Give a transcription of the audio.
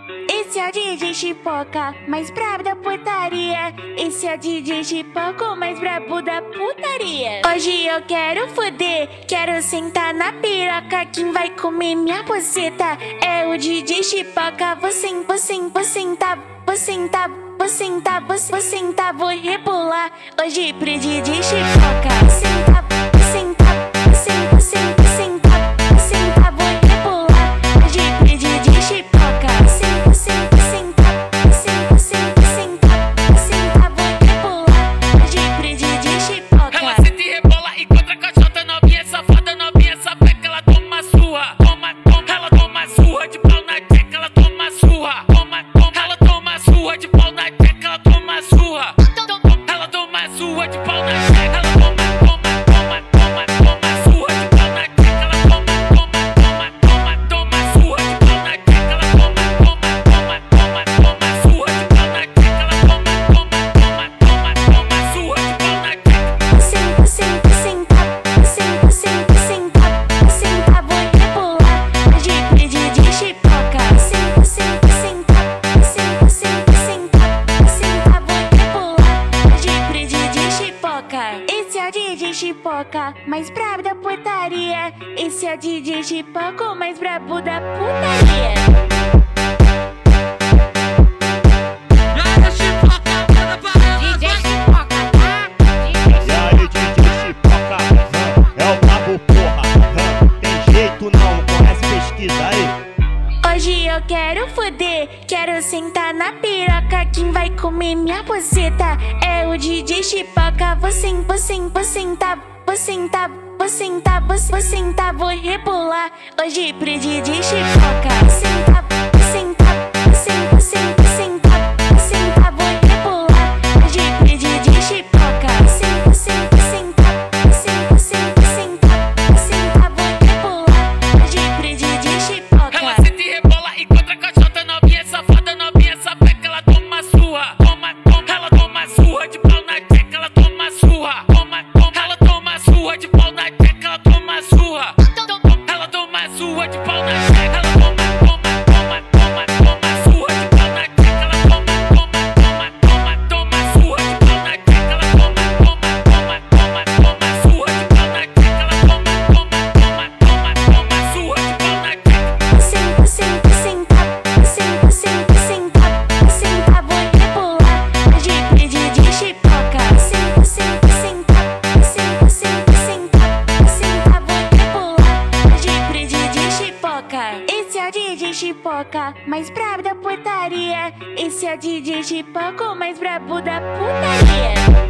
Esse é o DJ Chipoca, mais brabo da putaria. Esse é o DJ Chipoca, mais brabo da putaria. Hoje eu quero foder, quero sentar na piroca. Quem vai comer minha buceta é o DJ Chipoca. Vou sentar, vou rebolar. Hoje pro DJ Chipoca. Sentar, vou sentar, vou rebolar. Hoje pro DJ Chipoca. Sentar, vou rebolar. Hoje pro DJ Chipoca. Ela senta e rebola, encontra com a chota novinha, safada novinha, sapeca, ela toma surra. Ela toma surra de pau na tcheca, ela toma surra. Ela toma surra de pau na tcheca, ela toma surra. Ela toma surra de pau na tcheca, ela toma surra de pau na tcheca, ela toma surra de pau na tcheca, ela toma surra de pau na tcheca, ela toma surra de pau na tcheca. Sentar, vou rebolar. Hoje pro DJ Chipoca. Sentar, vou rebolar. Hoje pro DJ Chipoca. Esse é o DJ Chipoca, mais brabo da putaria. Esse é o DJ Chipoca, mais brabo da putaria. DJ Chipoca, tá? E aí, DJ Chipoca, é o brabo, porra. Tem jeito não, começa a pesquisa aí. Hoje eu quero foder, quero sentar na piroca. Quem vai comer minha buceta é o DJ Chipoca. Vou sentar, vou rebolar. Hoje pro DJ Chipoca. Sentar, vou rebolar. Hoje pro DJ Chipoca. Sentar, vou rebolar. Hoje pro DJ Chipoca. Ela senta e rebola, encontra com a chota novinha, safada novinha, sapeca, ela toma surra. Ela toma surra de pau na tcheca, ela toma surra. Ela toma surra de pau na tcheca, ela toma surra. Ela toma surra de pau na tcheca, ela toma surra de pau na tcheca, ela toma surra de pau na tcheca, ela toma surra de pau na tcheca, ela toma surra de pau na tcheca. Sentar, vou rebolar. Hoje pro DJ Chipoca. Sentar, vou rebolar. Hoje pro DJ Chipoca. Esse é o DJ Chipoca, mais brabo da putaria. Esse é o DJ Chipoca, mais brabo da putaria.